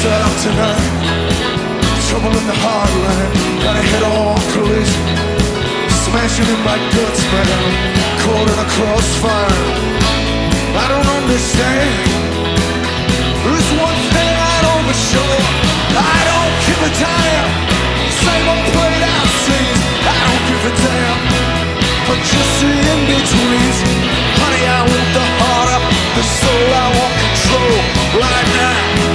set up tonight. Trouble in the heartland, got a head-on collision. Smashing in my guts, man, caught in a crossfire. I don't understand. There's one thing I know for sure, I don't give a damn. Same old played out scenes, I don't give a damn. But just the in-betweens,